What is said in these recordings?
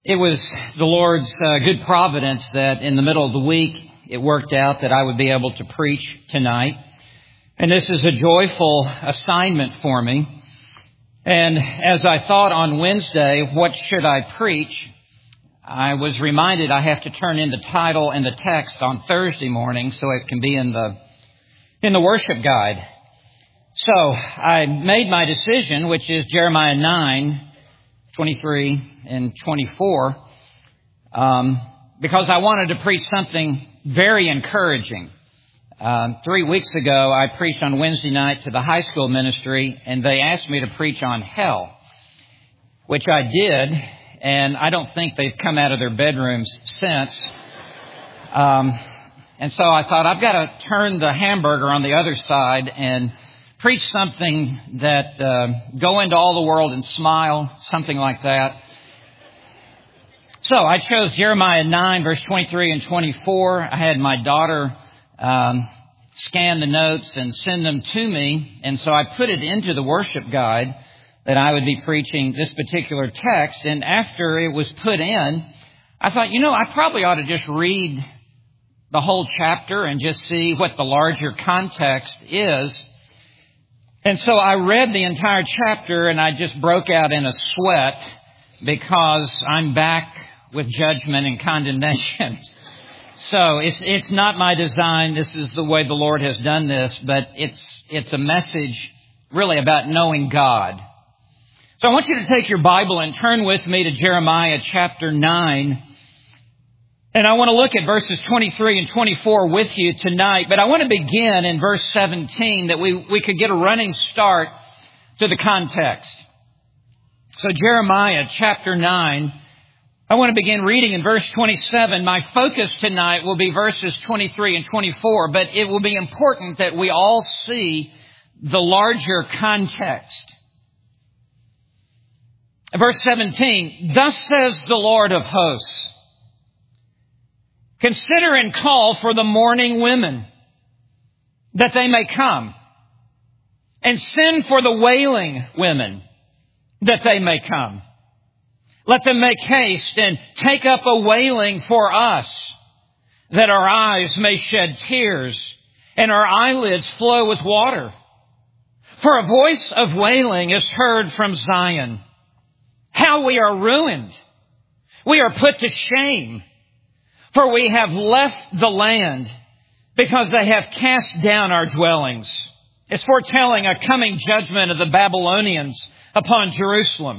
It was the Lord's good providence that in the middle of the week it worked out that I would be able to preach tonight. And this is a joyful assignment for me. And as I thought on Wednesday, what should I preach? I was reminded I have to turn in the title and the text on Thursday morning so it can be in the worship guide. So I made my decision, which is Jeremiah 9:23 and 24, because I wanted to preach something very encouraging. 3 weeks ago, I preached on Wednesday night to the high school ministry, and they asked me to preach on hell, which I did, and I don't think they've come out of their bedrooms since. And so I thought, I've got to turn the hamburger on the other side and preach something that go into all the world and smile, something like that. So I chose Jeremiah 9, verse 23 and 24. I had my daughter scan the notes and send them to me. And so I put it into the worship guide that I would be preaching this particular text. And after it was put in, I thought, I probably ought to just read the whole chapter and just see what the larger context is. And so I read the entire chapter and I just broke out in a sweat because I'm back with judgment and condemnation. So it's not my design. This is the way the Lord has done this, but it's a message really about knowing God. So I want you to take your Bible and turn with me to Jeremiah chapter 9. And I want to look at verses 23 and 24 with you tonight. But I want to begin in verse 17 that we could get a running start to the context. So Jeremiah chapter 9, I want to begin reading in verse 27. My focus tonight will be verses 23 and 24, but it will be important that we all see the larger context. Verse 17, thus says the Lord of hosts, consider and call for the mourning women, that they may come, and send for the wailing women, that they may come. Let them make haste and take up a wailing for us, that our eyes may shed tears, and our eyelids flow with water. For a voice of wailing is heard from Zion. How we are ruined! We are put to shame. For we have left the land because they have cast down our dwellings. It's foretelling a coming judgment of the Babylonians upon Jerusalem.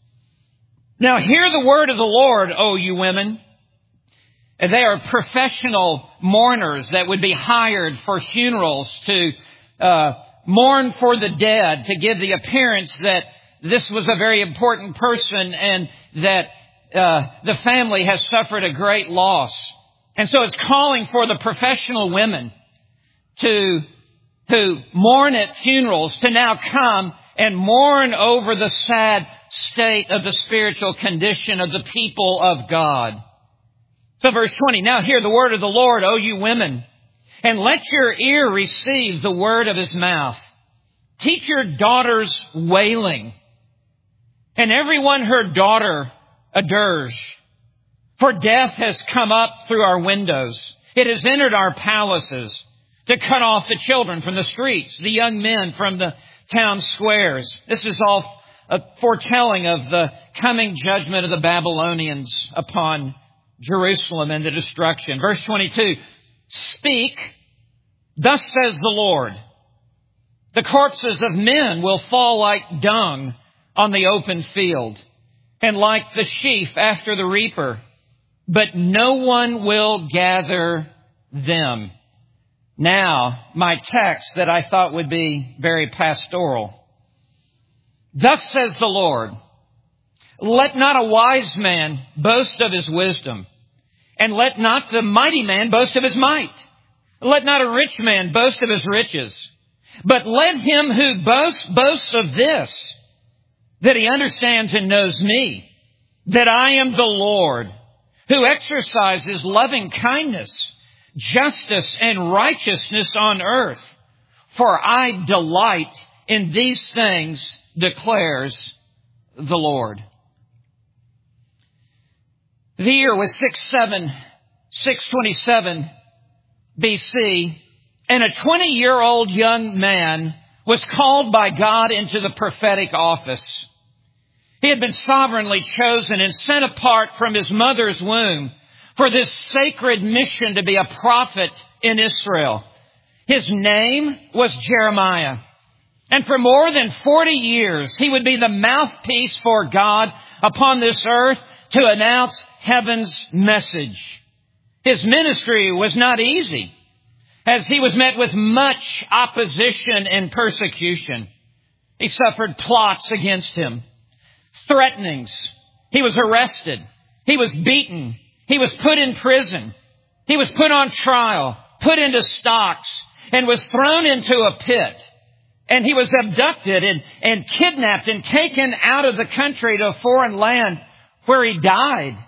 Now hear the word of the Lord, O you women. And they are professional mourners that would be hired for funerals to mourn for the dead, to give the appearance that this was a very important person and that the family has suffered a great loss. And so it's calling for the professional women who mourn at funerals to now come and mourn over the sad state of the spiritual condition of the people of God. So verse 20, now hear the word of the Lord, O you women, and let your ear receive the word of his mouth. Teach your daughters wailing, and everyone her daughter a dirge. For death has come up through our windows. It has entered our palaces to cut off the children from the streets, the young men from the town squares. This is all a foretelling of the coming judgment of the Babylonians upon Jerusalem and the destruction. Verse 22, speak, thus says the Lord. The corpses of men will fall like dung on the open field, and like the sheaf after the reaper, but no one will gather them. Now, my text that I thought would be very pastoral. Thus says the Lord, let not a wise man boast of his wisdom, and let not the mighty man boast of his might. Let not a rich man boast of his riches, but let him who boasts of this, that he understands and knows me, that I am the Lord, who exercises loving kindness, justice, and righteousness on earth. For I delight in these things, declares the Lord. The year was 627 BC, and a 20-year-old young man was called by God into the prophetic office. He had been sovereignly chosen and set apart from his mother's womb for this sacred mission to be a prophet in Israel. His name was Jeremiah. And for more than 40 years, he would be the mouthpiece for God upon this earth to announce heaven's message. His ministry was not easy, as he was met with much opposition and persecution. He suffered plots against him, threatenings. He was arrested. He was beaten. He was put in prison. He was put on trial, put into stocks, and was thrown into a pit. And he was abducted and kidnapped and taken out of the country to a foreign land where he died.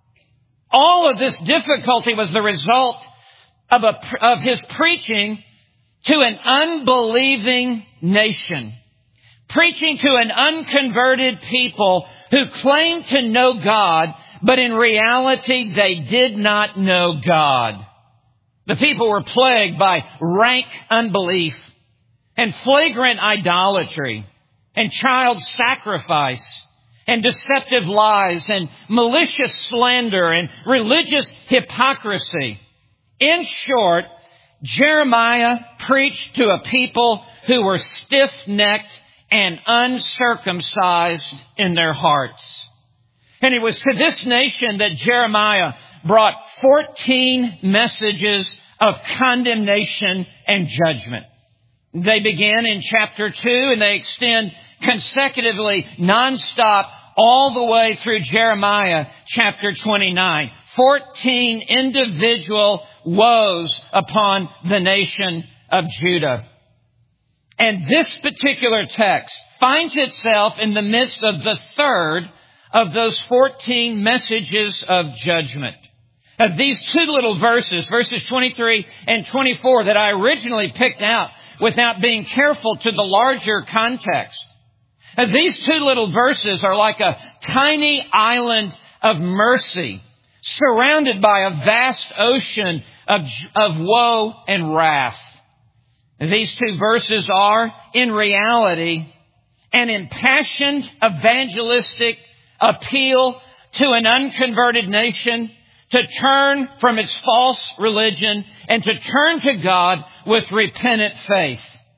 All of this difficulty was the result of his preaching to an unbelieving nation. Preaching to an unconverted people who claimed to know God, but in reality they did not know God. The people were plagued by rank unbelief and flagrant idolatry and child sacrifice and deceptive lies and malicious slander and religious hypocrisy. In short, Jeremiah preached to a people who were stiff-necked and uncircumcised in their hearts. And it was to this nation that Jeremiah brought 14 messages of condemnation and judgment. They begin in chapter 2 and they extend consecutively, nonstop, all the way through Jeremiah chapter 29. 14 individual woes upon the nation of Judah. And this particular text finds itself in the midst of the third of those 14 messages of judgment. These two little verses 23 and 24, that I originally picked out without being careful to the larger context. These two little verses are like a tiny island of mercy, surrounded by a vast ocean of woe and wrath. These two verses are, in reality, an impassioned evangelistic appeal to an unconverted nation to turn from its false religion and to turn to God with repentant faith.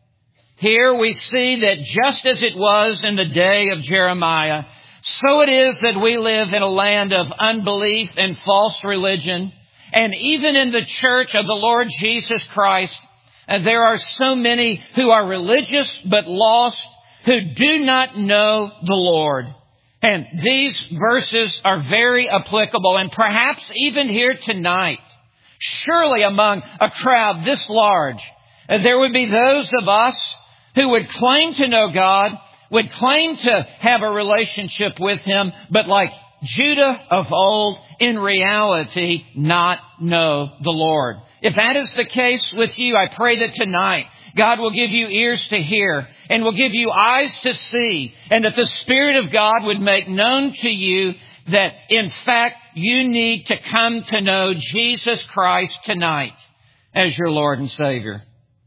Here we see that just as it was in the day of Jeremiah, so it is that we live in a land of unbelief and false religion. And even in the church of the Lord Jesus Christ, there are so many who are religious but lost, who do not know the Lord. And these verses are very applicable, and perhaps even here tonight, surely among a crowd this large, there would be those of us who would claim to know God, would claim to have a relationship with Him, but like Judah of old, in reality, not know the Lord. If that is the case with you, I pray that tonight God will give you ears to hear and will give you eyes to see, and that the Spirit of God would make known to you that, in fact, you need to come to know Jesus Christ tonight as your Lord and Savior.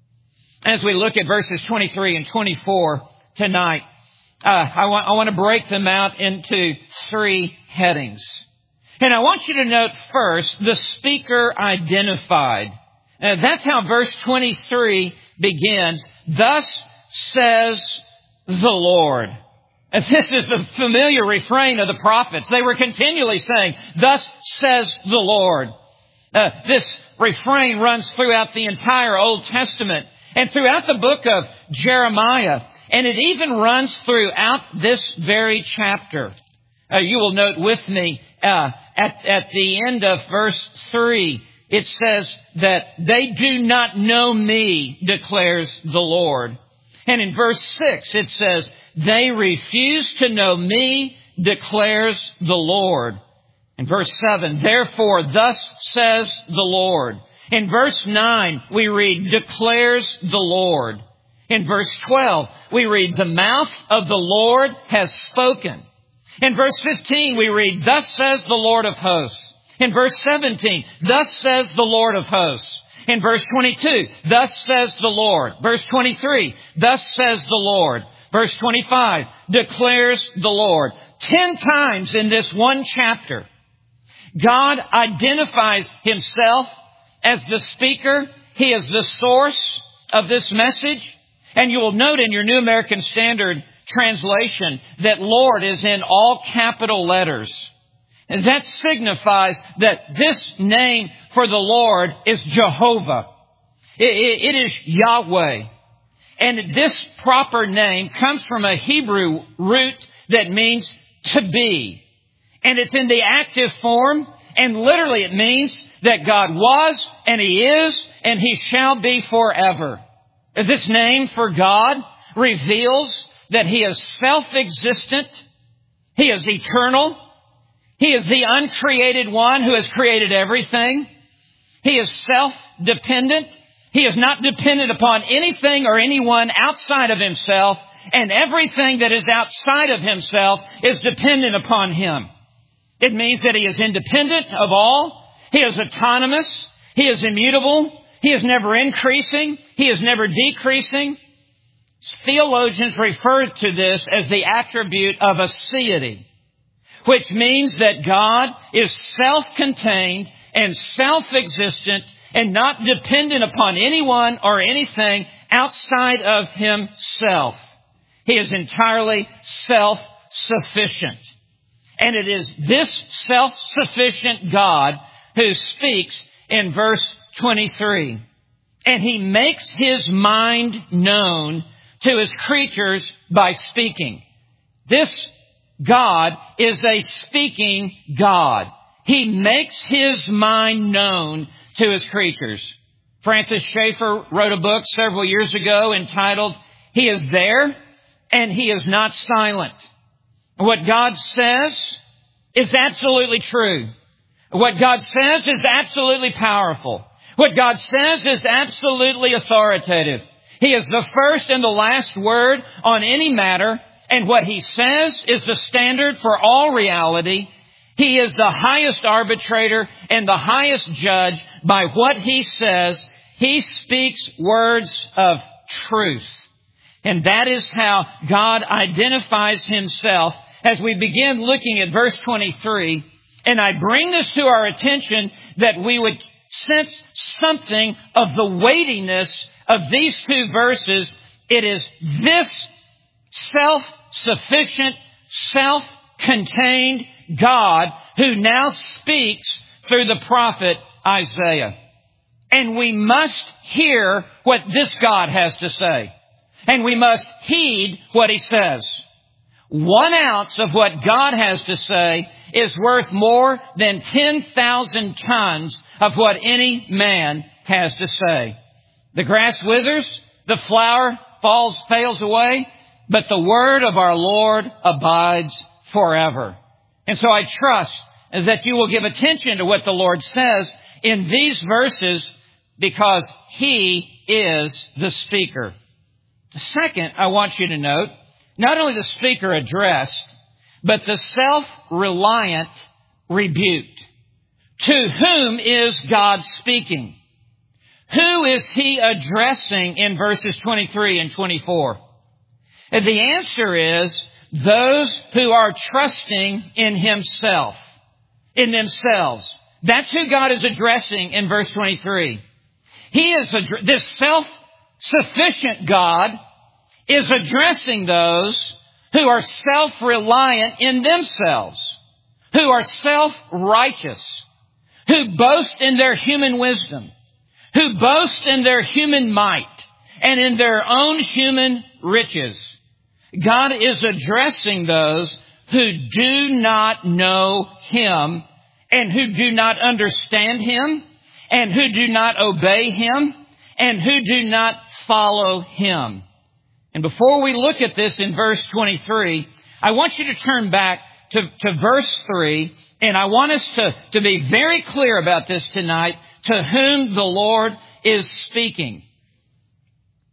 As we look at verses 23 and 24 tonight, I want to break them out into three headings. And I want you to note first the speaker identified. That's how verse 23 begins. Thus says the Lord. And this is the familiar refrain of the prophets. They were continually saying, thus says the Lord. This refrain runs throughout the entire Old Testament and throughout the book of Jeremiah. And it even runs throughout this very chapter. You will note with me at the end of verse 3, it says that they do not know me, declares the Lord. And in verse 6, it says, they refuse to know me, declares the Lord. In verse 7, therefore, thus says the Lord. In verse 9, we read, declares the Lord. In verse 12, we read, the mouth of the Lord has spoken. In verse 15 we read, thus says the Lord of hosts. In verse 17, thus says the Lord of hosts. In verse 22, thus says the Lord. Verse 23, thus says the Lord. Verse 25, declares the Lord. 10 times in this one chapter, God identifies Himself as the speaker. He is the source of this message. And you will note in your New American Standard translation that Lord is in all capital letters. And that signifies that this name for the Lord is Jehovah. It is Yahweh. And this proper name comes from a Hebrew root that means to be. And it's in the active form. And literally it means that God was and He is and He shall be forever. This name for God reveals that He is self-existent. He is eternal. He is the uncreated one who has created everything. He is self-dependent. He is not dependent upon anything or anyone outside of Himself. And everything that is outside of Himself is dependent upon Him. It means that He is independent of all. He is autonomous. He is immutable. He is never increasing. He is never decreasing. Theologians refer to this as the attribute of aseity, which means that God is self-contained and self-existent and not dependent upon anyone or anything outside of Himself. He is entirely self-sufficient. And it is this self-sufficient God who speaks in verse 23. And He makes His mind known to His creatures by speaking. This God is a speaking God. He makes His mind known to His creatures. Francis Schaeffer wrote a book several years ago entitled, He is there and He is not silent. What God says is absolutely true. What God says is absolutely powerful. What God says is absolutely authoritative. He is the first and the last word on any matter, and what He says is the standard for all reality. He is the highest arbitrator and the highest judge. By what He says, He speaks words of truth. And that is how God identifies Himself as we begin looking at verse 23. And I bring this to our attention that we would sense something of the weightiness of these two verses. It is this self-sufficient, self-contained God who now speaks through the prophet Isaiah. And we must hear what this God has to say. And we must heed what He says. 1 ounce of what God has to say is worth more than 10,000 tons of what any man has to say. The grass withers, the flower fails away, but the word of our Lord abides forever. And so I trust that you will give attention to what the Lord says in these verses because He is the speaker. Second, I want you to note, not only the speaker addressed, but the self-reliant rebuked. To whom is God speaking? Who is He addressing in verses 23 and 24? And the answer is those who are trusting in Himself, in themselves. That's who God is addressing in verse 23. He is this self-sufficient God is addressing those who are self-reliant in themselves, who are self-righteous, who boast in their human wisdom, who boast in their human might, and in their own human riches. God is addressing those who do not know Him, and who do not understand Him, and who do not obey Him, and who do not follow Him. And before we look at this in verse 23, I want you to turn back to verse 3, and I want us to be very clear about this tonight, to whom the Lord is speaking.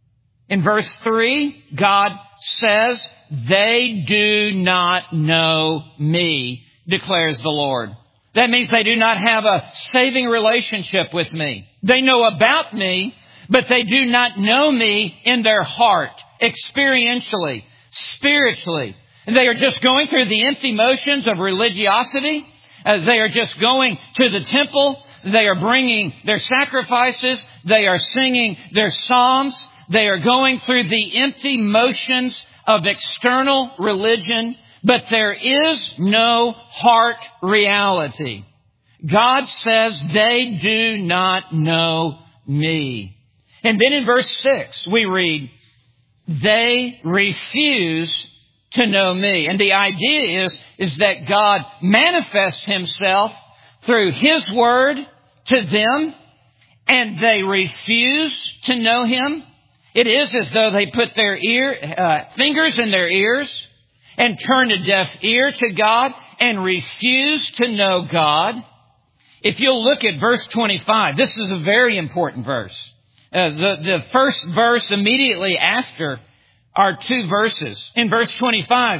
In verse 3, God says, they do not know me, declares the Lord. That means they do not have a saving relationship with me. They know about me, but they do not know me in their heart, experientially, spiritually. They are just going through the empty motions of religiosity. They are just going to the temple. They are bringing their sacrifices. They are singing their psalms. They are going through the empty motions of external religion, but there is no heart reality. God says they do not know me. And then in verse 6, we read, they refuse to know me. And the idea is that God manifests Himself through His Word to them, and they refuse to know Him. It is as though they put their fingers in their ears and turn a deaf ear to God and refuse to know God. If you'll look at verse 25, this is a very important verse. The first verse immediately after are two verses. In verse 25,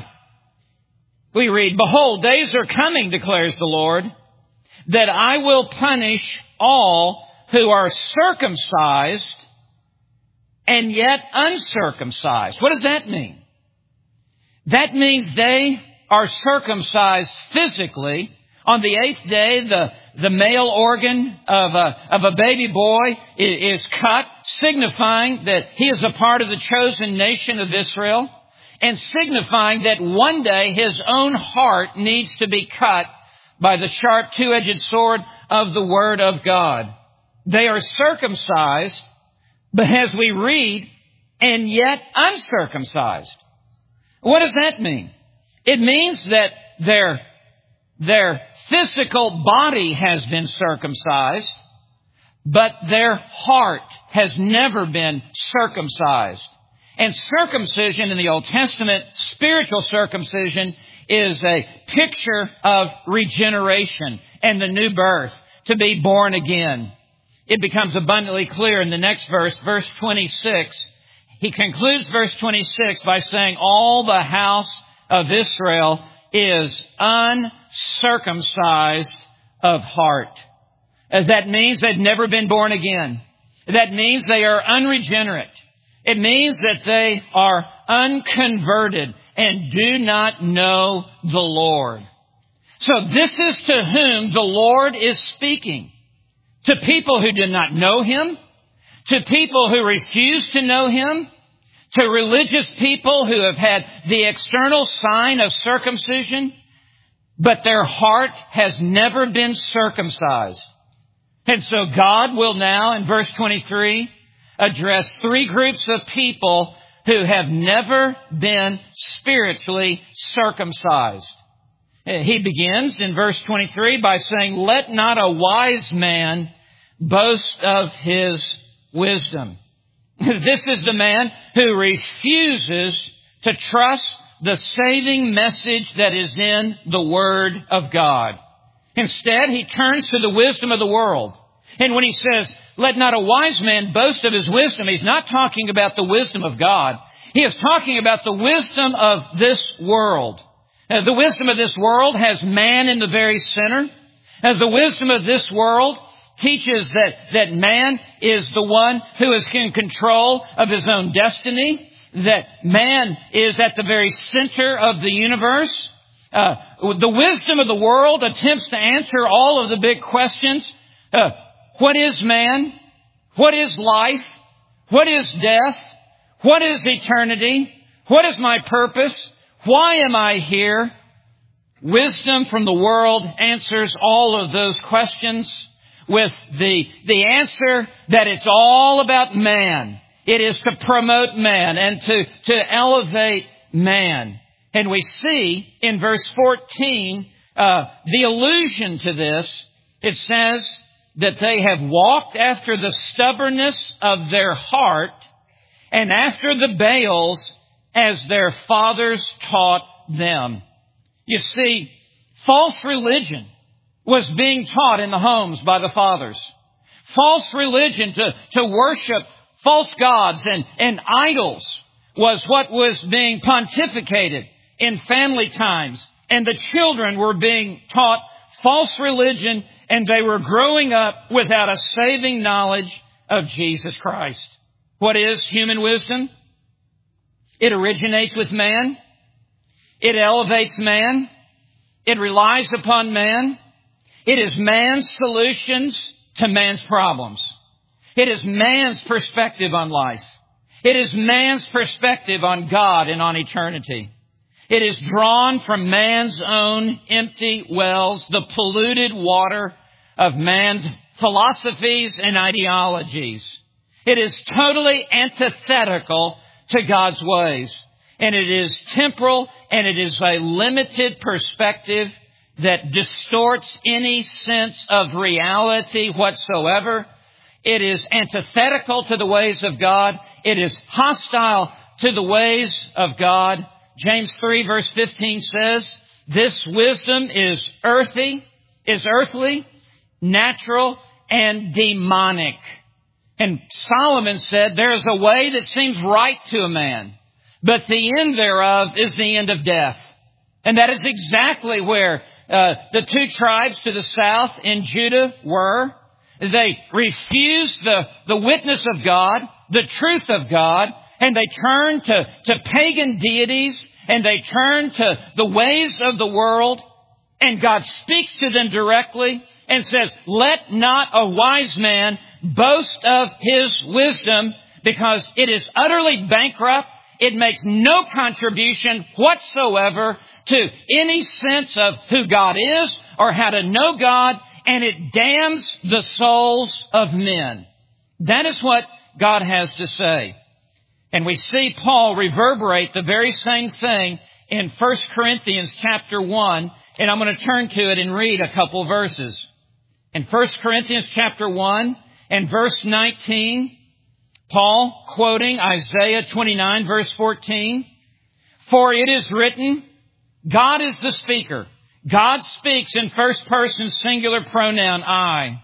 we read, behold, days are coming, declares the Lord, that I will punish all who are circumcised and yet uncircumcised. What does that mean? That means they are circumcised physically. On the 8th day, the male organ of a baby boy is cut, signifying that he is a part of the chosen nation of Israel, and signifying that one day his own heart needs to be cut by the sharp two-edged sword of the Word of God. They are circumcised, but as we read, and yet uncircumcised. What does that mean? It means that their physical body has been circumcised, but their heart has never been circumcised. And circumcision in the Old Testament, spiritual circumcision, is a picture of regeneration and the new birth, to be born again. It becomes abundantly clear in the next verse, verse 26. He concludes verse 26 by saying, all the house of Israel is uncircumcised of heart. That means they've never been born again. That means they are unregenerate. It means that they are unconverted and do not know the Lord. So this is to whom the Lord is speaking. To people who do not know Him, to people who refuse to know Him, to religious people who have had the external sign of circumcision, but their heart has never been circumcised. And so God will now, in verse 23, address three groups of people who have never been spiritually circumcised. He begins in verse 23 by saying, let not a wise man boast of his wisdom. This is the man who refuses to trust the saving message that is in the Word of God. Instead, he turns to the wisdom of the world. And when he says, let not a wise man boast of his wisdom, he's not talking about the wisdom of God. He is talking about the wisdom of this world. The wisdom of this world has man in the very center. The wisdom of this world teaches that man is the one who is in control of his own destiny, that man is at the very center of the universe. The wisdom of the world attempts to answer all of the big questions. What is man? What is life? What is death? What is eternity? What is my purpose? Why am I here? Wisdom from the world answers all of those questions with the answer that it's all about man. It is to promote man and to elevate man. And we see in verse 14 the allusion to this. It says that they have walked after the stubbornness of their heart and after the Baals as their fathers taught them. You see, false religion was being taught in the homes by the fathers. False religion to worship False gods and idols was what was being pontificated in family times. And the children were being taught false religion, and they were growing up without a saving knowledge of Jesus Christ. What is human wisdom? It originates with man. It elevates man. It relies upon man. It is man's solutions to man's problems. It is man's perspective on life. It is man's perspective on God and on eternity. It is drawn from man's own empty wells, the polluted water of man's philosophies and ideologies. It is totally antithetical to God's ways. And it is temporal, and it is a limited perspective that distorts any sense of reality whatsoever. It is antithetical to the ways of God. It is hostile to the ways of God. James 3 verse 15 says, this wisdom is earthly, natural, and demonic. And Solomon said, there is a way that seems right to a man, but the end thereof is the end of death. And that is exactly where the two tribes to the south in Judah were. They refused the witness of God, the truth of God, and they turned to pagan deities, and they turned to the ways of the world. And God speaks to them directly and says, let not a wise man boast of his wisdom, because it is utterly bankrupt. It makes no contribution whatsoever to any sense of who God is or how to know God, and it damns the souls of men. That is what God has to say. And we see Paul reverberate the very same thing in 1 Corinthians chapter 1, and I'm going to turn to it and read a couple verses. In 1 Corinthians chapter 1 and verse 19, Paul, quoting Isaiah 29 verse 14, for it is written, God is the speaker. God speaks in first person singular pronoun I.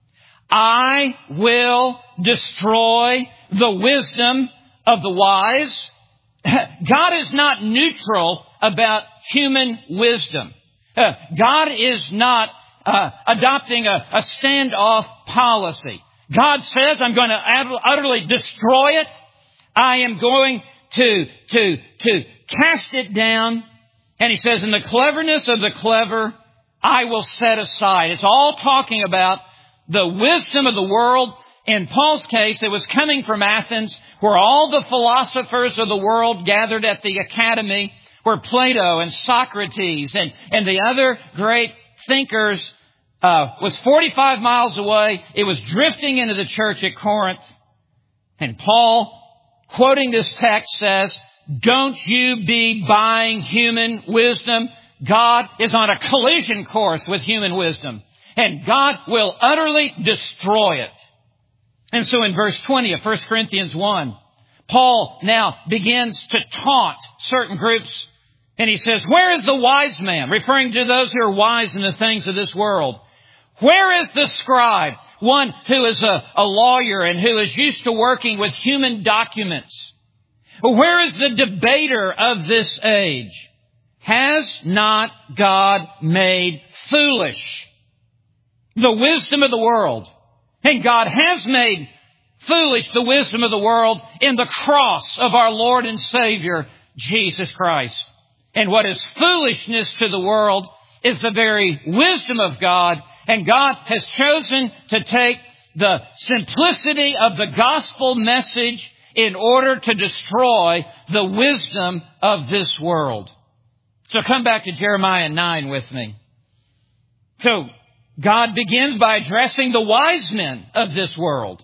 I will destroy the wisdom of the wise. God is not neutral about human wisdom. God is not adopting a standoff policy. God says, I'm going to utterly destroy it. I am going to cast it down. And he says, in the cleverness of the clever, I will set aside. It's all talking about the wisdom of the world. In Paul's case, it was coming from Athens, where all the philosophers of the world gathered at the academy, where Plato and Socrates and the other great thinkers was 45 miles away. It was drifting into the church at Corinth. And Paul, quoting this text, says, don't you be buying human wisdom. God is on a collision course with human wisdom, and God will utterly destroy it. And so in verse 20 of 1 Corinthians 1, Paul now begins to taunt certain groups. And he says, where is the wise man? Referring to those who are wise in the things of this world. Where is the scribe? One who is a lawyer and who is used to working with human documents. Where is the debater of this age? Has not God made foolish the wisdom of the world? And God has made foolish the wisdom of the world in the cross of our Lord and Savior, Jesus Christ. And what is foolishness to the world is the very wisdom of God. And God has chosen to take the simplicity of the gospel message in order to destroy the wisdom of this world. So come back to Jeremiah 9 with me. So God begins by addressing the wise men of this world.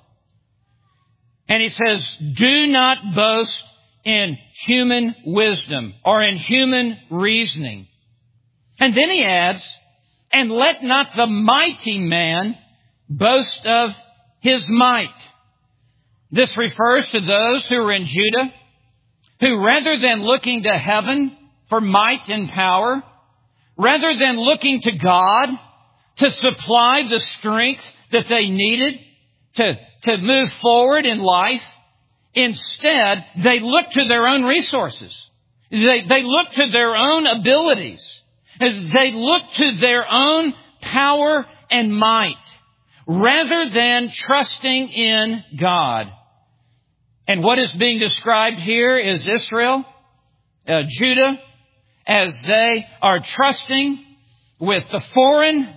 And he says, do not boast in human wisdom or in human reasoning. And then he adds, and let not the mighty man boast of his might. This refers to those who are in Judah, who rather than looking to heaven for might and power, rather than looking to God to supply the strength that they needed to move forward in life, Instead, they look to their own resources. They look to their own abilities. They look to their own power and might rather than trusting in God. And what is being described here is Israel, Judah, as they are trusting with the foreign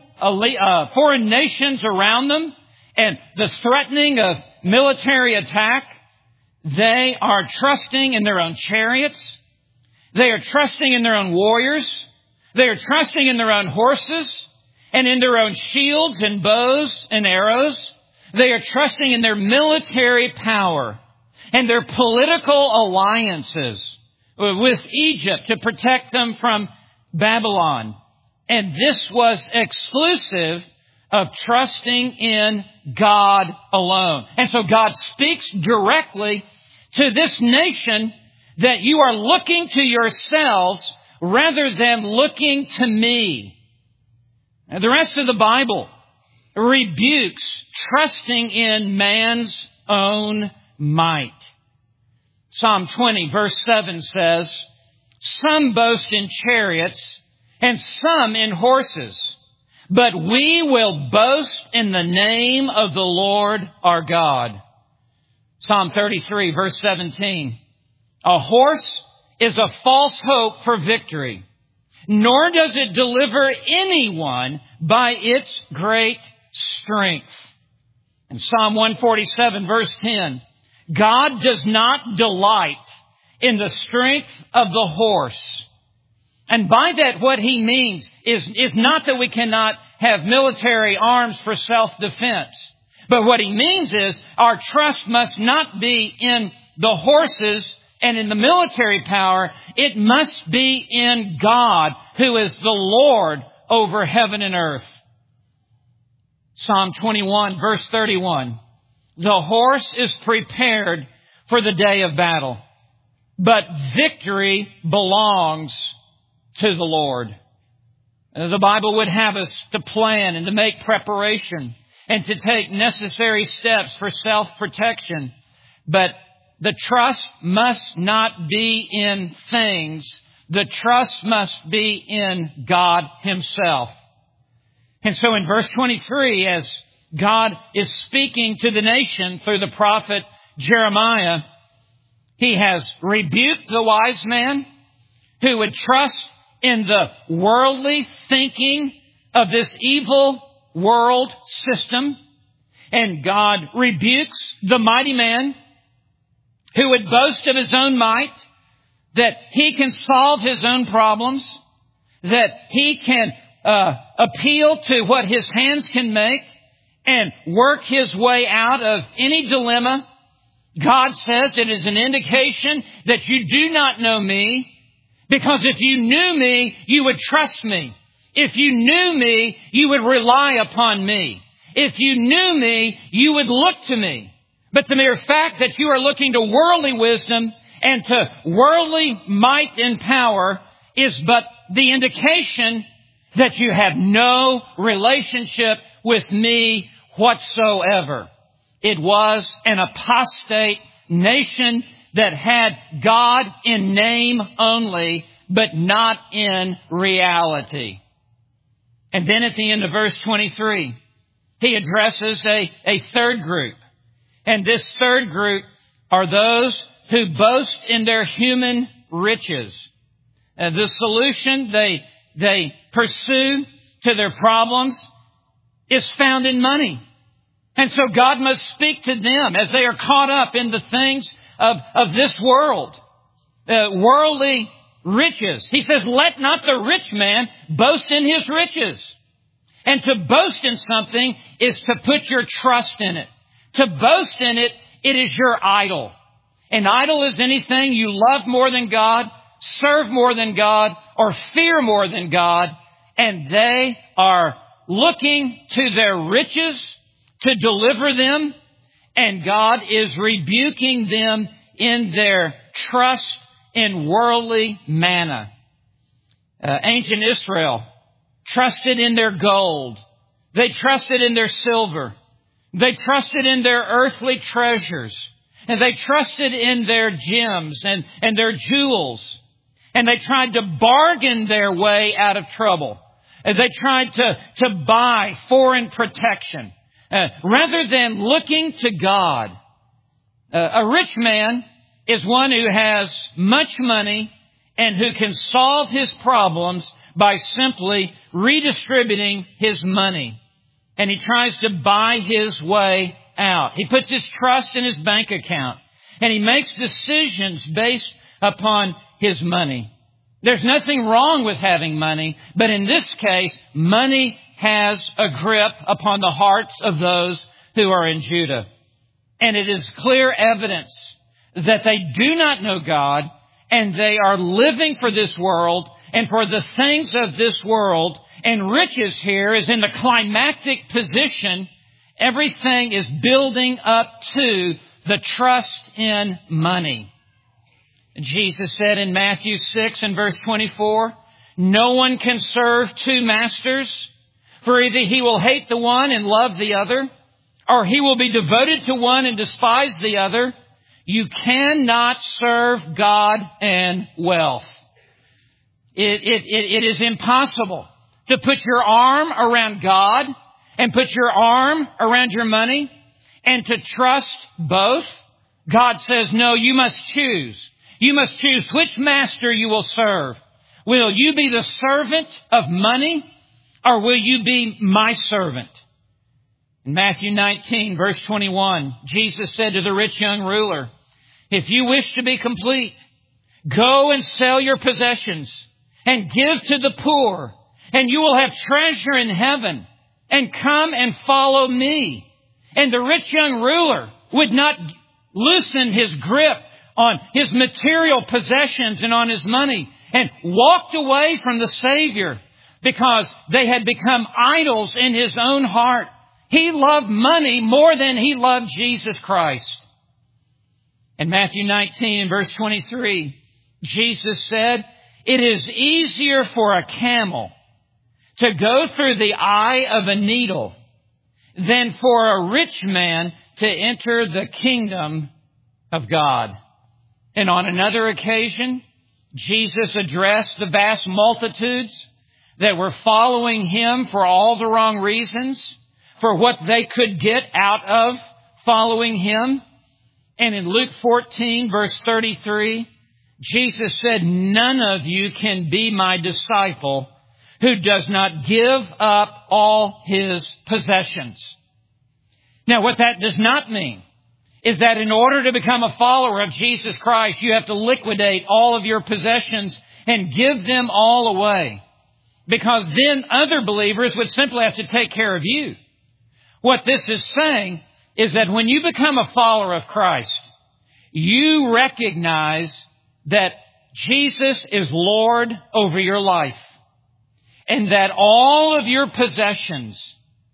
nations around them and the threatening of military attack. They are trusting in their own chariots. They are trusting in their own warriors. They are trusting in their own horses and in their own shields and bows and arrows. They are trusting in their military power and their political alliances with Egypt to protect them from Babylon. And this was exclusive of trusting in God alone. And so God speaks directly to this nation that you are looking to yourselves rather than looking to me. And the rest of the Bible rebukes trusting in man's own might. Psalm 20 verse 7 says, "Some boast in chariots and some in horses, but we will boast in the name of the Lord our God." Psalm 33 verse 17, "A horse is a false hope for victory, nor does it deliver anyone by its great strength." And Psalm 147 verse 10, "God does not delight in the strength of the horse." And by that, what he means is not that we cannot have military arms for self-defense. But what he means is our trust must not be in the horses and in the military power. It must be in God, who is the Lord over heaven and earth. Psalm 21 verse 31, "The horse is prepared for the day of battle, but victory belongs to the Lord." The Bible would have us to plan and to make preparation and to take necessary steps for self-protection. But the trust must not be in things. The trust must be in God Himself. And so in verse 23, as God is speaking to the nation through the prophet Jeremiah, He has rebuked the wise man who would trust in the worldly thinking of this evil world system. And God rebukes the mighty man who would boast of his own might, that he can solve his own problems, that he can appeal to what his hands can make and work his way out of any dilemma. God says it is an indication that you do not know me, because if you knew me, you would trust me. If you knew me, you would rely upon me. If you knew me, you would look to me. But the mere fact that you are looking to worldly wisdom and to worldly might and power is but the indication that you have no relationship with me whatsoever. It was an apostate nation that had God in name only, but not in reality. And then at the end of verse 23, he addresses a third group. And this third group are those who boast in their human riches. The solution they pursue to their problems is found in money. And so God must speak to them as they are caught up in the things of this world. Worldly riches. He says, "Let not the rich man boast in his riches." And to boast in something is to put your trust in it. To boast in it, it is your idol. An idol is anything you love more than God, serve more than God, or fear more than God. And they are looking to their riches to deliver them. And God is rebuking them in their trust in worldly manna. Ancient Israel trusted in their gold. They trusted in their silver. They trusted in their earthly treasures. And they trusted in their gems and their jewels. And they tried to bargain their way out of trouble. And they tried to buy foreign protection. Rather than looking to God. A rich man is one who has much money and who can solve his problems by simply redistributing his money. And he tries to buy his way out. He puts his trust in his bank account. And he makes decisions based upon his money. There's nothing wrong with having money, but in this case, money has a grip upon the hearts of those who are in Judah. And it is clear evidence that they do not know God, and they are living for this world and for the things of this world. And riches here is in the climactic position. Everything is building up to the trust in money. Jesus said in Matthew 6 and verse 24, "No one can serve two masters, for either he will hate the one and love the other, or he will be devoted to one and despise the other. You cannot serve God and wealth." It is impossible to put your arm around God and put your arm around your money and to trust both. God says, no, you must choose. You must choose which master you will serve. Will you be the servant of money, or will you be my servant? In Matthew 19, verse 21, Jesus said to the rich young ruler, "If you wish to be complete, go and sell your possessions and give to the poor, and you will have treasure in heaven, and come and follow me." And the rich young ruler would not loosen his grip on his material possessions and on his money, and walked away from the Savior because they had become idols in his own heart. He loved money more than he loved Jesus Christ. In Matthew 19 verse 23, Jesus said, "It is easier for a camel to go through the eye of a needle than for a rich man to enter the kingdom of God." And on another occasion, Jesus addressed the vast multitudes that were following him for all the wrong reasons, for what they could get out of following him. And in Luke 14, verse 33, Jesus said, "None of you can be my disciple who does not give up all his possessions." Now, what that does not mean is that in order to become a follower of Jesus Christ, you have to liquidate all of your possessions and give them all away, because then other believers would simply have to take care of you. What this is saying is that when you become a follower of Christ, you recognize that Jesus is Lord over your life, and that all of your possessions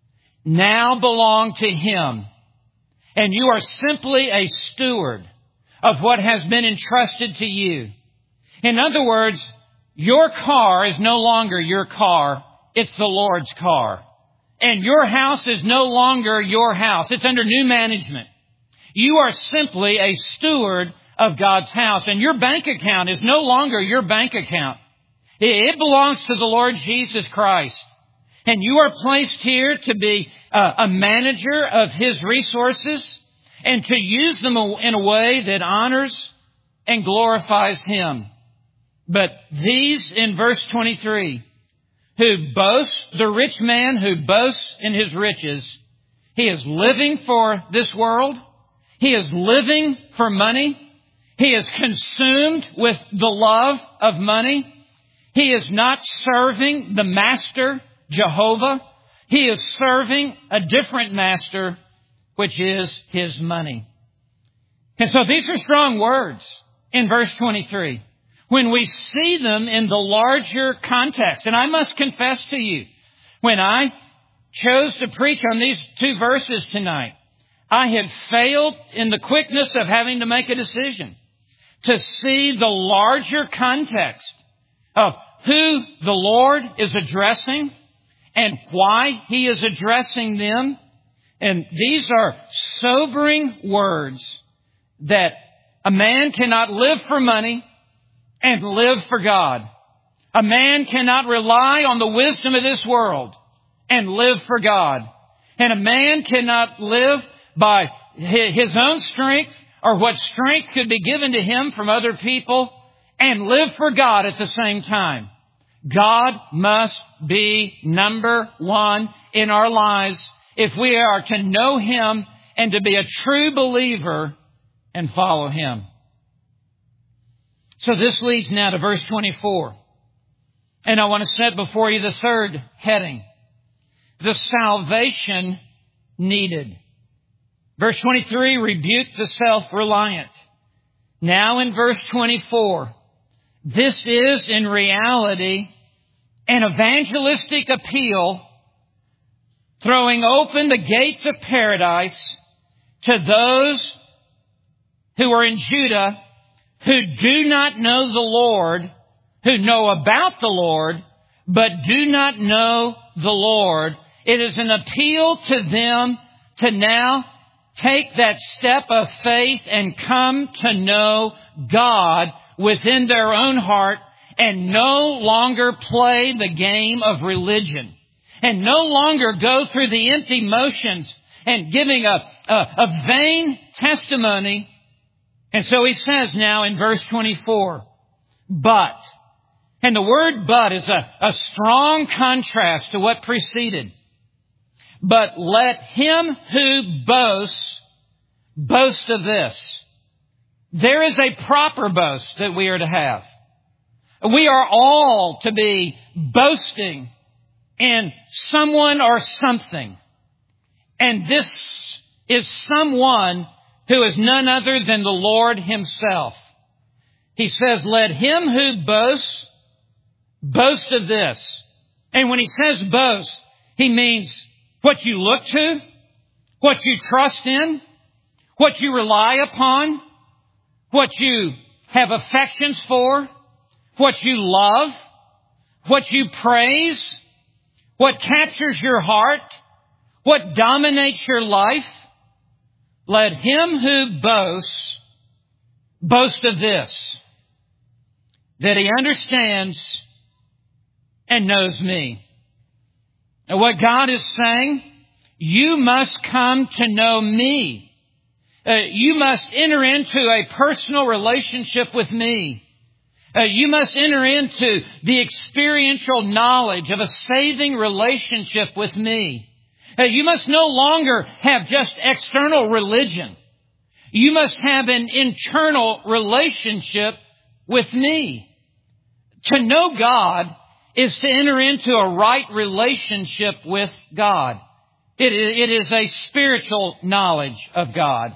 now belong to Him. And you are simply a steward of what has been entrusted to you. In other words, your car is no longer your car. It's the Lord's car. And your house is no longer your house. It's under new management. You are simply a steward of God's house. And your bank account is no longer your bank account. It belongs to the Lord Jesus Christ. And you are placed here to be a manager of His resources and to use them in a way that honors and glorifies Him. But these, in verse 23, who boasts, the rich man who boasts in his riches, he is living for this world. He is living for money. He is consumed with the love of money. He is not serving the master, Jehovah. He is serving a different master, which is his money. And so these are strong words in verse 23. When we see them in the larger context, and I must confess to you, when I chose to preach on these two verses tonight, I had failed in the quickness of having to make a decision to see the larger context of who the Lord is addressing and why He is addressing them. And these are sobering words that a man cannot live for money and live for God. A man cannot rely on the wisdom of this world and live for God. And a man cannot live by his own strength or what strength could be given to him from other people and live for God at the same time. God must be number one in our lives if we are to know Him and to be a true believer and follow Him. So this leads now to verse 24. And I want to set before you the third heading. The salvation needed. Verse 23, rebuke the self-reliant. Now in verse 24, this is in reality an evangelistic appeal throwing open the gates of paradise to those who are in Judah who do not know the Lord, who know about the Lord, but do not know the Lord. It is an appeal to them to now take that step of faith and come to know God within their own heart and no longer play the game of religion and no longer go through the empty motions and giving a vain testimony. And so he says now in verse 24, but. And the word but is a strong contrast to what preceded. But let him who boasts, boast of this. There is a proper boast that we are to have. We are all to be boasting in someone or something. And this is someone who is none other than the Lord Himself. He says, let him who boasts, boast of this. And when he says boast, he means what you look to, what you trust in, what you rely upon, what you have affections for, what you love, what you praise, what captures your heart, what dominates your life. Let him who boasts, boast of this, that he understands and knows me. And what God is saying, you must come to know me. You must enter into a personal relationship with me. You must enter into the experiential knowledge of a saving relationship with me. You must no longer have just external religion. You must have an internal relationship with me. To know God is to enter into a right relationship with God. It is a spiritual knowledge of God.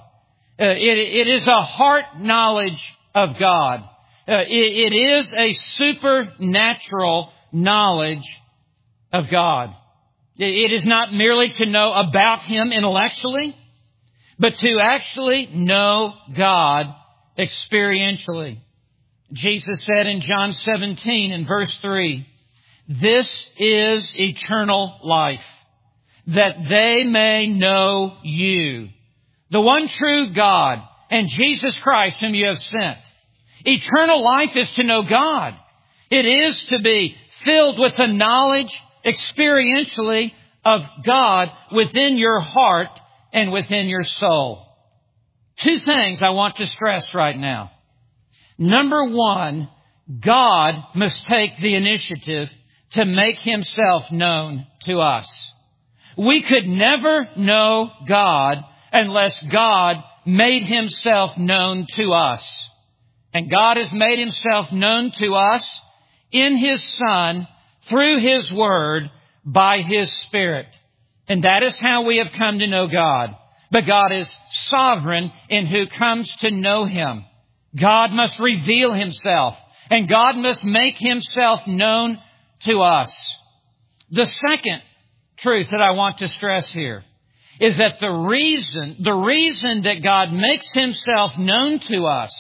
It is a heart knowledge of God. It is a supernatural knowledge of God. It is not merely to know about Him intellectually, but to actually know God experientially. Jesus said in John 17 in verse 3, this is eternal life, that they may know you, the one true God, and Jesus Christ whom you have sent. Eternal life is to know God. It is to be filled with the knowledge experientially of God within your heart and within your soul. Two things I want to stress right now. Number one, God must take the initiative to make Himself known to us. We could never know God unless God made Himself known to us. And God has made Himself known to us in His Son, through His Word, by His Spirit. And that is how we have come to know God. But God is sovereign in who comes to know Him. God must reveal Himself, and God must make Himself known to us. The second truth that I want to stress here is that the reason that God makes Himself known to us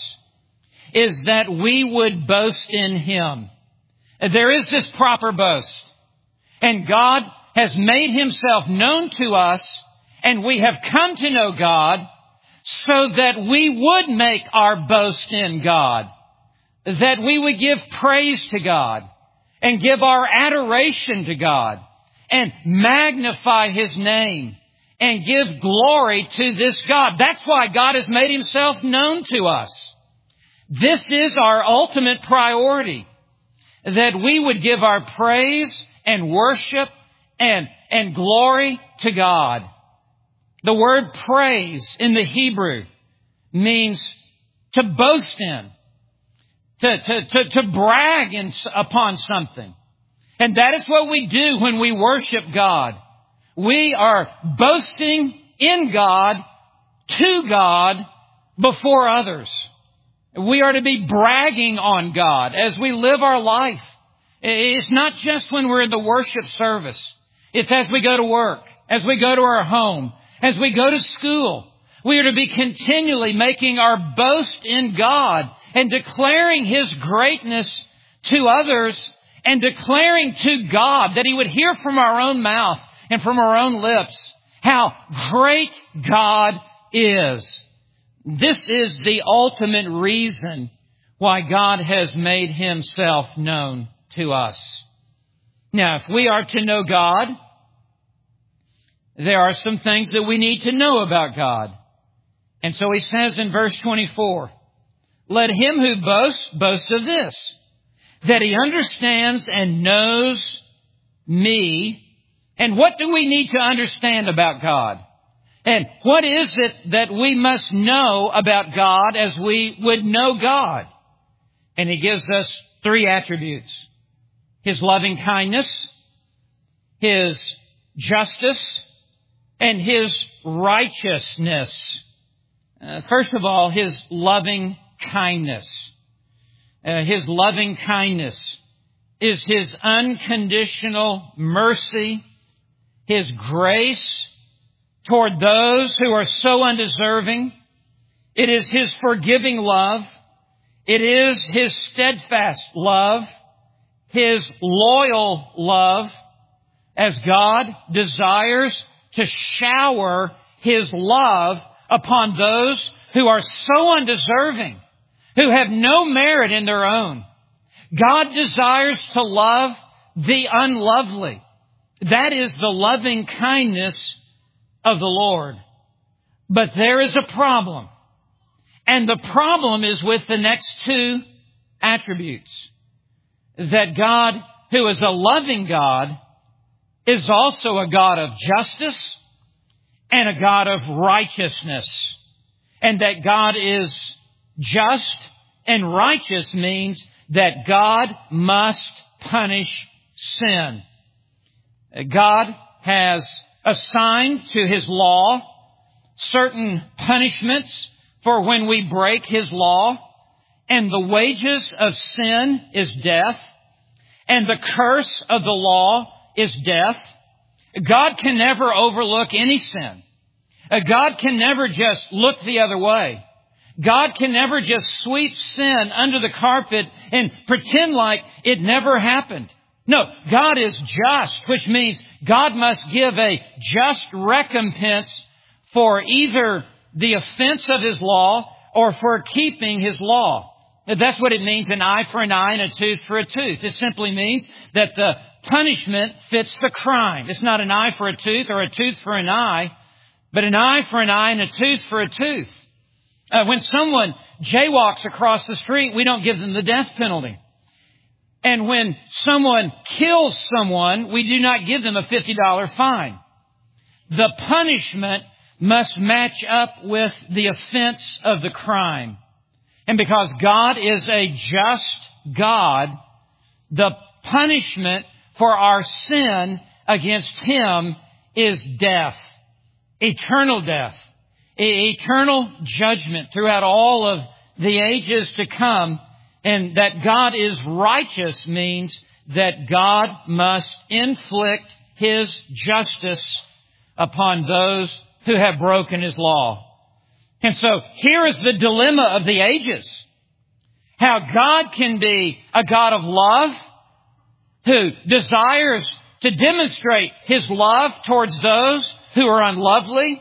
is that we would boast in Him. There is this proper boast. And God has made Himself known to us, and we have come to know God so that we would make our boast in God, that we would give praise to God and give our adoration to God and magnify His name and give glory to this God. That's why God has made Himself known to us. This is our ultimate priority, that we would give our praise and worship and glory to God. The word praise in the Hebrew means to boast in, to brag upon something. And that is what we do when we worship God. We are boasting in God, to God, before others. We are to be bragging on God as we live our life. It's not just when we're in the worship service. It's as we go to work, as we go to our home, as we go to school. We are to be continually making our boast in God and declaring His greatness to others and declaring to God that He would hear from our own mouth and from our own lips how great God is. This is the ultimate reason why God has made Himself known to us. Now, if we are to know God, there are some things that we need to know about God. And so He says in verse 24, let him who boasts, boast of this, that he understands and knows me. And what do we need to understand about God? And what is it that we must know about God as we would know God? And He gives us 3 attributes: His loving kindness, His justice, and His righteousness. First of all, His loving kindness. His loving kindness is His unconditional mercy, His grace toward those who are so undeserving. It is His forgiving love. It is His steadfast love, His loyal love, as God desires to shower His love upon those who are so undeserving, who have no merit in their own. God desires to love the unlovely. That is the loving kindness of the Lord. But there is a problem. And the problem is with the next 2 attributes. That God, who is a loving God, is also a God of justice and a God of righteousness. And that God is just and righteous means that God must punish sin. God has assigned to His law certain punishments for when we break His law. And the wages of sin is death. And the curse of the law is death. God can never overlook any sin. God can never just look the other way. God can never just sweep sin under the carpet and pretend like it never happened. No, God is just, which means God must give a just recompense for either the offense of His law or for keeping His law. That's what it means, an eye for an eye and a tooth for a tooth. It simply means that the punishment fits the crime. It's not an eye for a tooth or a tooth for an eye, but an eye for an eye and a tooth for a tooth. When someone jaywalks across the street, we don't give them the death penalty. And when someone kills someone, we do not give them a $50 fine. The punishment must match up with the offense of the crime. And because God is a just God, the punishment for our sin against Him is death. Eternal death. Eternal judgment throughout all of the ages to come. And that God is righteous means that God must inflict His justice upon those who have broken His law. And so here is the dilemma of the ages. How God can be a God of love who desires to demonstrate His love towards those who are unlovely,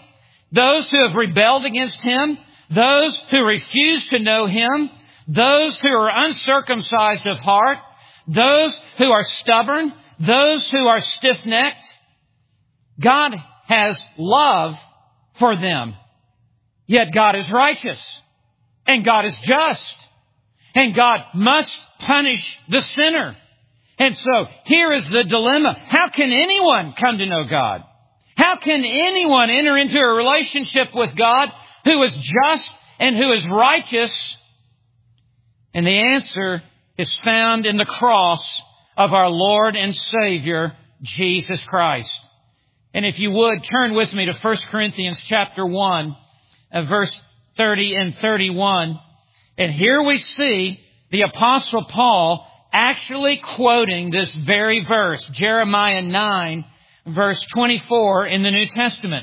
those who have rebelled against Him, those who refuse to know Him, those who are uncircumcised of heart, those who are stubborn, those who are stiff-necked. God has love for them. Yet God is righteous, and God is just, and God must punish the sinner. And so here is the dilemma. How can anyone come to know God? How can anyone enter into a relationship with God who is just and who is righteous? And the answer is found in the cross of our Lord and Savior, Jesus Christ. And if you would, turn with me to 1 Corinthians chapter 1, verse 30 and 31. And here we see the Apostle Paul actually quoting this very verse, Jeremiah 9, verse 24 in the New Testament.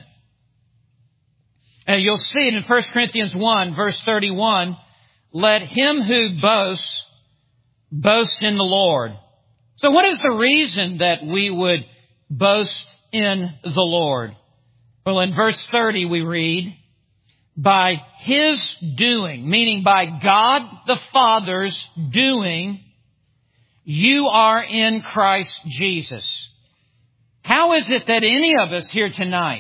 And you'll see it in 1 Corinthians 1, verse 31. Let him who boasts, boast in the Lord. So what is the reason that we would boast in the Lord? Well, in verse 30 we read, by His doing, meaning by God the Father's doing, you are in Christ Jesus. How is it that any of us here tonight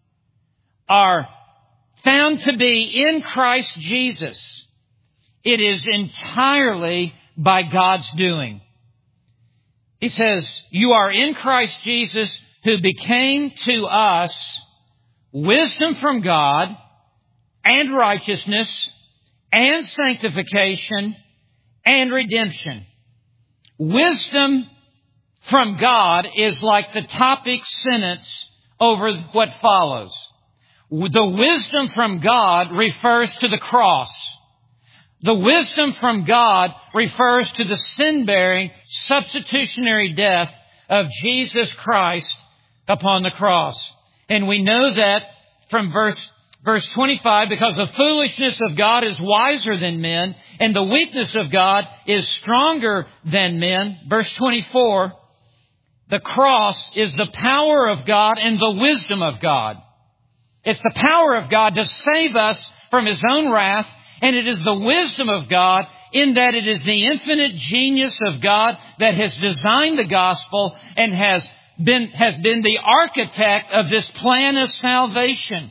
are found to be in Christ Jesus? It is entirely by God's doing. He says, you are in Christ Jesus, who became to us wisdom from God and righteousness and sanctification and redemption. Wisdom from God is like the topic sentence over what follows. The wisdom from God refers to the cross. The wisdom from God refers to the sin-bearing, substitutionary death of Jesus Christ upon the cross. And we know that from verse 25, because the foolishness of God is wiser than men, and the weakness of God is stronger than men. Verse 24, the cross is the power of God and the wisdom of God. It's the power of God to save us from His own wrath, and it is the wisdom of God in that it is the infinite genius of God that has designed the gospel and has been the architect of this plan of salvation.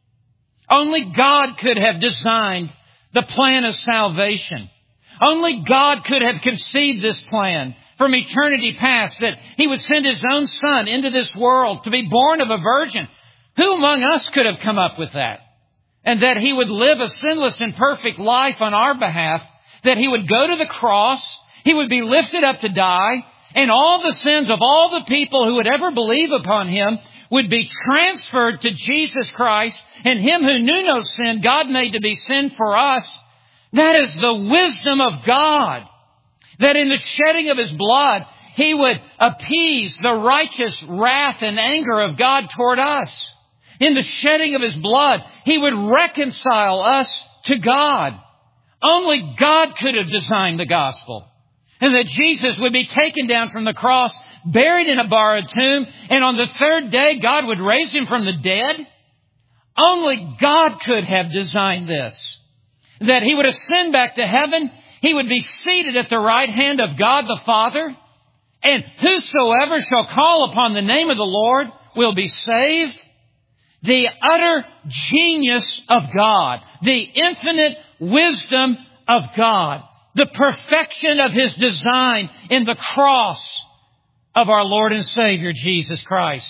Only God could have designed the plan of salvation. Only God could have conceived this plan from eternity past, that He would send His own Son into this world to be born of a virgin. Who among us could have come up with that? And that He would live a sinless and perfect life on our behalf, that He would go to the cross, He would be lifted up to die, and all the sins of all the people who would ever believe upon Him would be transferred to Jesus Christ, and Him who knew no sin, God made to be sin for us. That is the wisdom of God. That in the shedding of His blood, He would appease the righteous wrath and anger of God toward us. In the shedding of His blood, He would reconcile us to God. Only God could have designed the gospel. And that Jesus would be taken down from the cross, buried in a borrowed tomb, and on the third day God would raise Him from the dead. Only God could have designed this. That He would ascend back to heaven. He would be seated at the right hand of God the Father. And whosoever shall call upon the name of the Lord will be saved. The utter genius of God. The infinite wisdom of God. The perfection of His design in the cross of our Lord and Savior, Jesus Christ.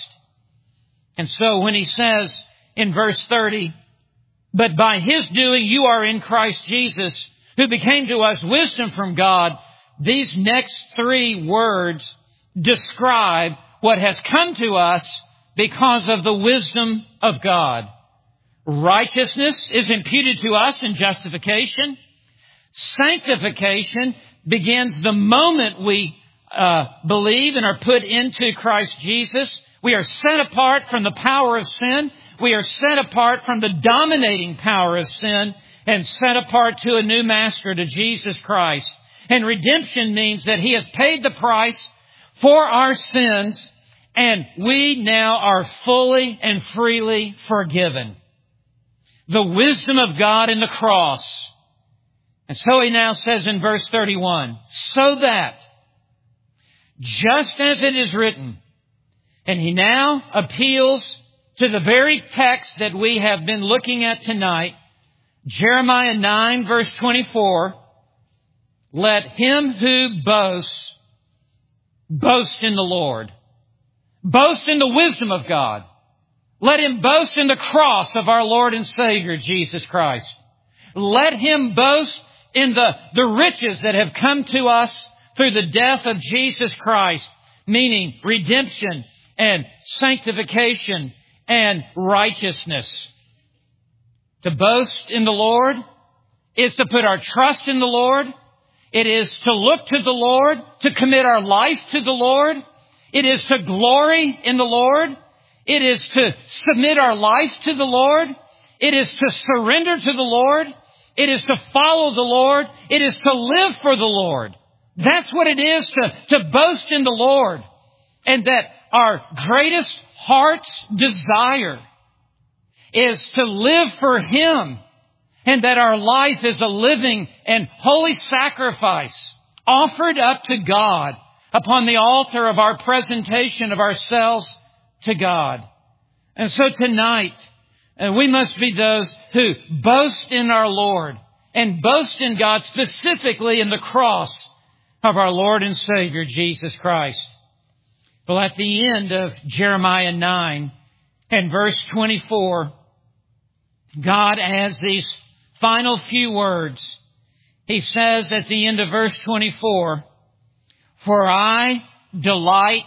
And so when He says in verse 30, but by His doing you are in Christ Jesus, who became to us wisdom from God, these next three words describe what has come to us because of the wisdom of God. Righteousness is imputed to us in justification. Sanctification begins the moment we believe and are put into Christ Jesus. We are set apart from the power of sin. We are set apart from the dominating power of sin and set apart to a new master, to Jesus Christ. And redemption means that He has paid the price for our sins, and we now are fully and freely forgiven. the wisdom of God in the cross. And so he now says in verse 31, so that, just as it is written, and he now appeals to the very text that we have been looking at tonight, Jeremiah 9 verse 24, let him who boasts, boast in the Lord. Boast in the wisdom of God. Let him boast in the cross of our Lord and Savior, Jesus Christ. Let him boast in the riches that have come to us through the death of Jesus Christ, meaning redemption and sanctification and righteousness. To boast in the Lord is to put our trust in the Lord. It is to look to the Lord, to commit our life to the Lord. It is to glory in the Lord. It is to submit our life to the Lord. It is to surrender to the Lord. It is to follow the Lord. It is to live for the Lord. That's what it is to boast in the Lord. And that our greatest heart's desire is to live for Him. And that our life is a living and holy sacrifice offered up to God upon the altar of our presentation of ourselves to God. And so tonight, we must be those who boast in our Lord and boast in God, specifically in the cross of our Lord and Savior, Jesus Christ. Well, at the end of Jeremiah 9 and verse 24, God adds these final few words. He says at the end of verse 24, for I delight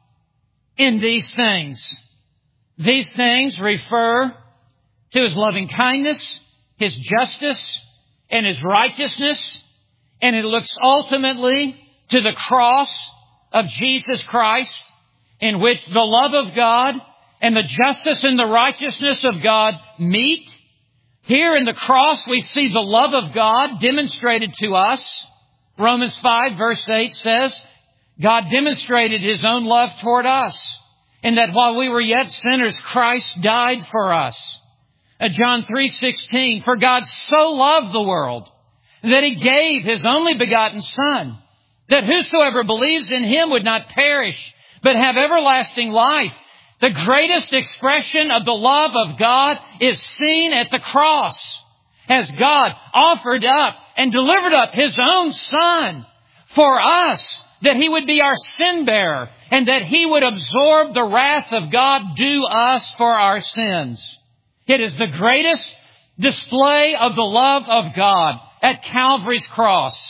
in these things. These things refer to His loving kindness, His justice, and His righteousness. And it looks ultimately to the cross of Jesus Christ, in which the love of God and the justice and the righteousness of God meet. Here in the cross we see the love of God demonstrated to us. Romans 5 verse 8 says, God demonstrated His own love toward us, in that while we were yet sinners, Christ died for us. John 3:16, for God so loved the world that He gave His only begotten Son, that whosoever believes in Him would not perish, but have everlasting life. The greatest expression of the love of God is seen at the cross, as God offered up and delivered up His own Son for us, that He would be our sin bearer and that He would absorb the wrath of God due us for our sins. It is the greatest display of the love of God at Calvary's cross.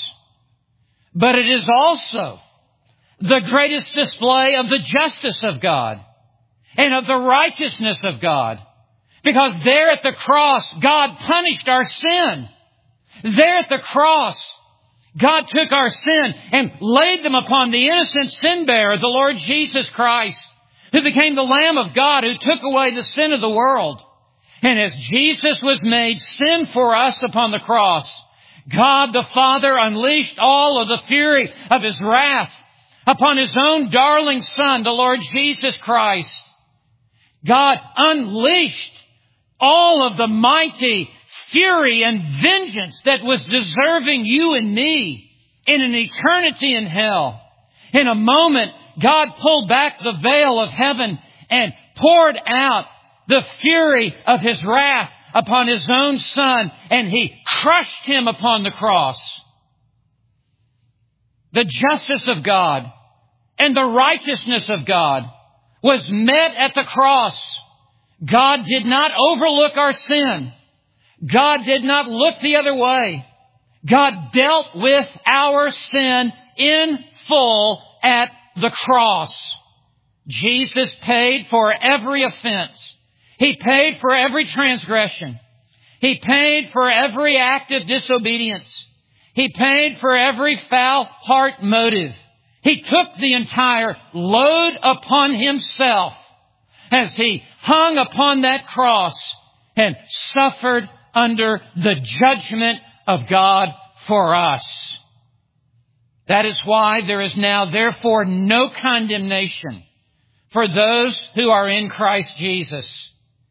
But it is also the greatest display of the justice of God and of the righteousness of God. Because there at the cross, God punished our sin. There at the cross, God took our sin and laid them upon the innocent sin bearer, the Lord Jesus Christ, who became the Lamb of God who took away the sin of the world. And as Jesus was made sin for us upon the cross, God the Father unleashed all of the fury of His wrath upon His own darling Son, the Lord Jesus Christ. God unleashed all of the mighty fury and vengeance that was deserving you and me in an eternity in hell. In a moment, God pulled back the veil of heaven and poured out the fury of His wrath upon His own Son, and He crushed Him upon the cross. The justice of God and the righteousness of God was met at the cross. God did not overlook our sin. God did not look the other way. God dealt with our sin in full at the cross. Jesus paid for every offense. He paid for every transgression. He paid for every act of disobedience. He paid for every foul heart motive. He took the entire load upon Himself as He hung upon that cross and suffered under the judgment of God for us. That is why there is now therefore no condemnation for those who are in Christ Jesus.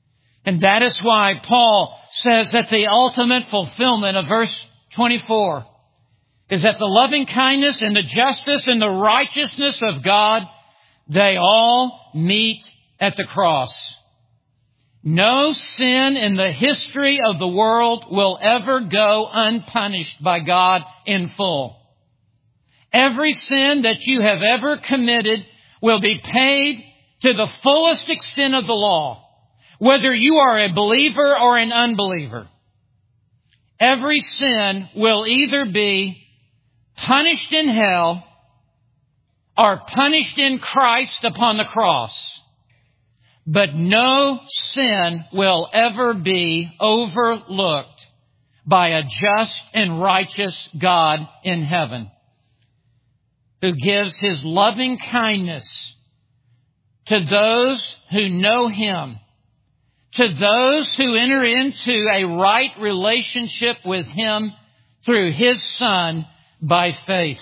And that is why Paul says that the ultimate fulfillment of verse 24 is that the loving kindness and the justice and the righteousness of God, they all meet at the cross. No sin in the history of the world will ever go unpunished by God in full. Every sin that you have ever committed will be paid to the fullest extent of the law, whether you are a believer or an unbeliever. Every sin will either be punished in hell or punished in Christ upon the cross. But no sin will ever be overlooked by a just and righteous God in heaven, who gives His loving kindness to those who know Him, to those who enter into a right relationship with Him through His Son by faith.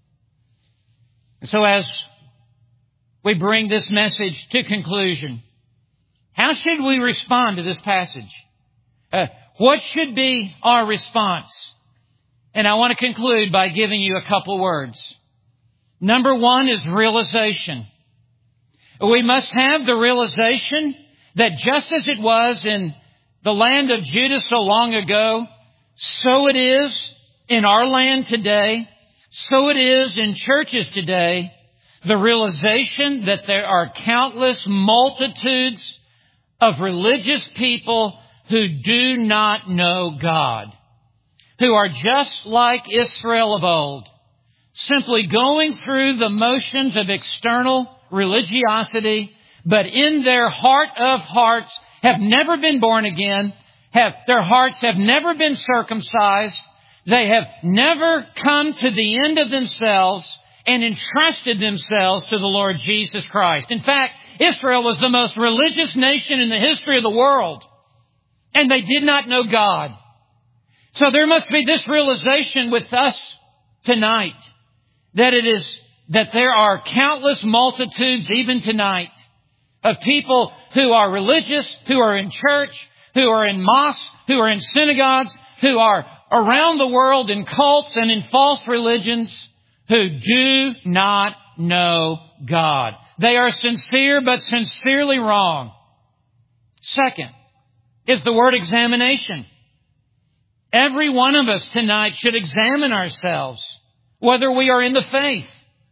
So as we bring this message to conclusion, how should we respond to this passage? What should be our response? And I want to conclude by giving you a couple words. Number one is realization. We must have the realization that just as it was in the land of Judah so long ago, so it is in our land today, so it is in churches today, the realization that there are countless multitudes of religious people who do not know God, who are just like Israel of old, simply going through the motions of external religiosity, but in their heart of hearts have never been born again, their hearts have never been circumcised, they have never come to the end of themselves and entrusted themselves to the Lord Jesus Christ. In fact, Israel was the most religious nation in the history of the world, and they did not know God. So there must be this realization with us tonight, that there are countless multitudes even tonight of people who are religious, who are in church, who are in mosques, who are in synagogues, who are around the world in cults and in false religions, who do not know God. They are sincere but sincerely wrong. Second is the word examination. Every one of us tonight should examine ourselves, whether we are in the faith.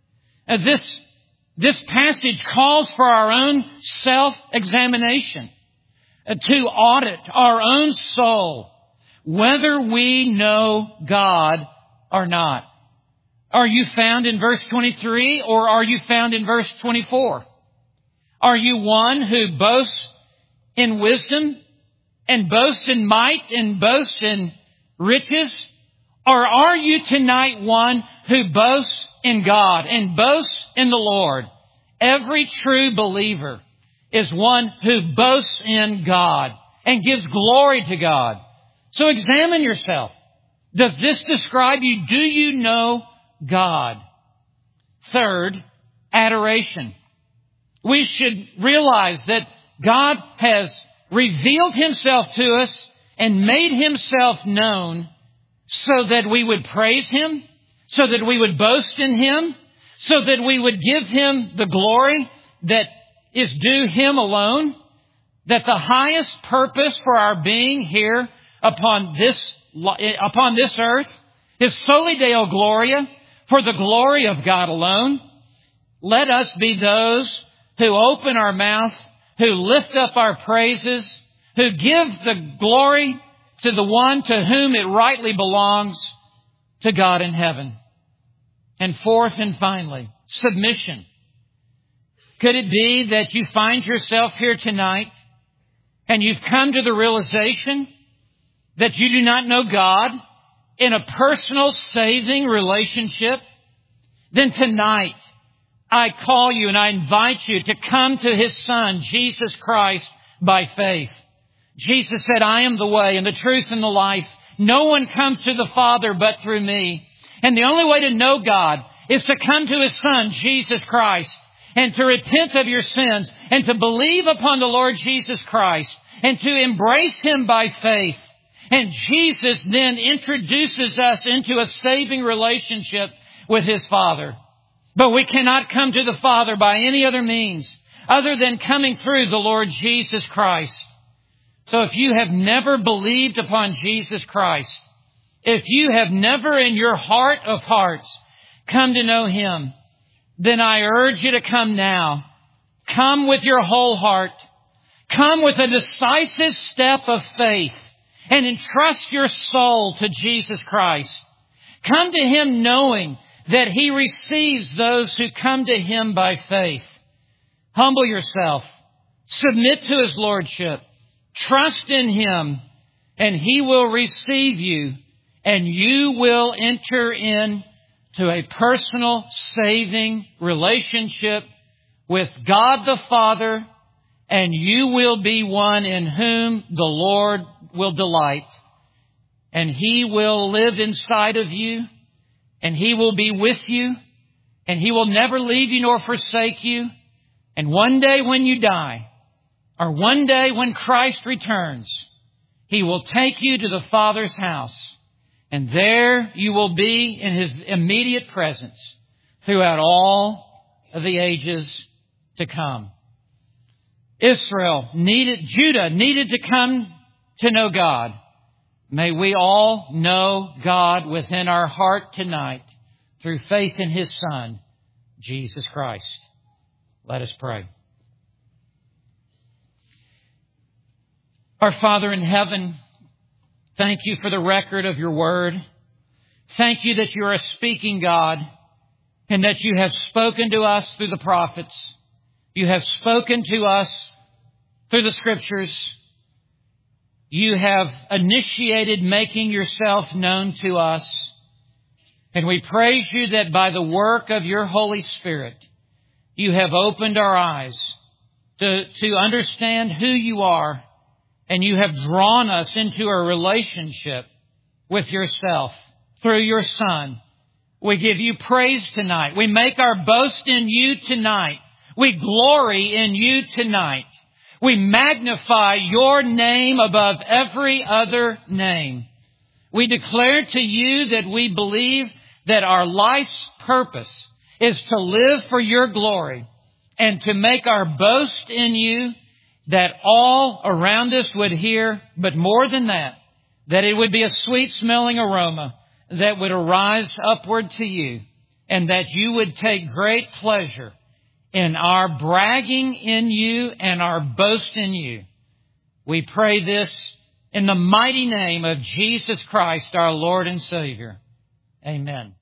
This passage calls for our own self-examination, to audit our own soul, whether we know God or not. Are you found in verse 23 or are you found in verse 24? Are you one who boasts in wisdom and boasts in might and boasts in riches? Or are you tonight one who boasts in God and boasts in the Lord? Every true believer is one who boasts in God and gives glory to God. So examine yourself. Does this describe you? Do you know God? Third, adoration. We should realize that God has revealed Himself to us and made Himself known so that we would praise Him, so that we would boast in Him, so that we would give Him the glory that is due Him alone, that the highest purpose for our being here upon this earth is soli Deo Gloria, for the glory of God alone. Let us be those who open our mouth, who lift up our praises, who give the glory to the one to whom it rightly belongs, to God in heaven. And fourth and finally, submission. Could it be that you find yourself here tonight and you've come to the realization that you do not know God in a personal saving relationship? Then tonight I call you and I invite you to come to His Son, Jesus Christ, by faith. Jesus said, I am the way and the truth and the life. No one comes to the Father but through me. And the only way to know God is to come to His Son, Jesus Christ, and to repent of your sins and to believe upon the Lord Jesus Christ and to embrace Him by faith. And Jesus then introduces us into a saving relationship with His Father. But we cannot come to the Father by any other means other than coming through the Lord Jesus Christ. So if you have never believed upon Jesus Christ, if you have never in your heart of hearts come to know Him, then I urge you to come now. Come with your whole heart. Come with a decisive step of faith and entrust your soul to Jesus Christ. Come to Him knowing that He receives those who come to Him by faith. Humble yourself. Submit to His Lordship. Trust in Him, and He will receive you, and you will enter into a personal saving relationship with God the Father, and you will be one in whom the Lord will delight. And He will live inside of you, and He will be with you, and He will never leave you nor forsake you. And one day when you die, or one day when Christ returns, He will take you to the Father's house. And there you will be in His immediate presence throughout all of the ages to come. Judah needed to come to know God. May we all know God within our heart tonight through faith in His Son, Jesus Christ. Let us pray. Our Father in heaven, thank You for the record of Your word. Thank You that You are a speaking God and that You have spoken to us through the prophets. You have spoken to us through the Scriptures. You have initiated making Yourself known to us. And we praise You that by the work of Your Holy Spirit, You have opened our eyes to understand who You are. And You have drawn us into a relationship with Yourself through Your Son. We give You praise tonight. We make our boast in You tonight. We glory in You tonight. We magnify Your name above every other name. We declare to You that we believe that our life's purpose is to live for Your glory and to make our boast in You, that all around us would hear, but more than that it it would be a sweet-smelling aroma that would arise upward to You, and that You would take great pleasure in our bragging in You and our boast in You. We pray this in the mighty name of Jesus Christ, our Lord and Savior. Amen.